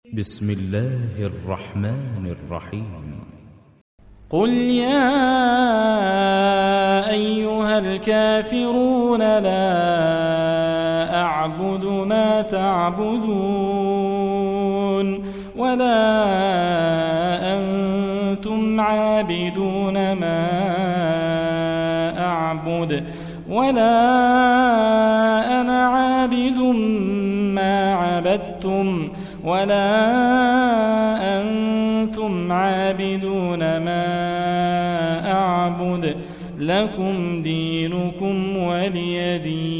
بسم الله الرحمن الرحيم قل يا أيها الكافرون لا أعبد ما تعبدون ولا أنتم عابدون ما أعبد ولا أنا عابد ما عبدتم ولا أنتم عابدون ما أعبد لكم دينكم ولي دين.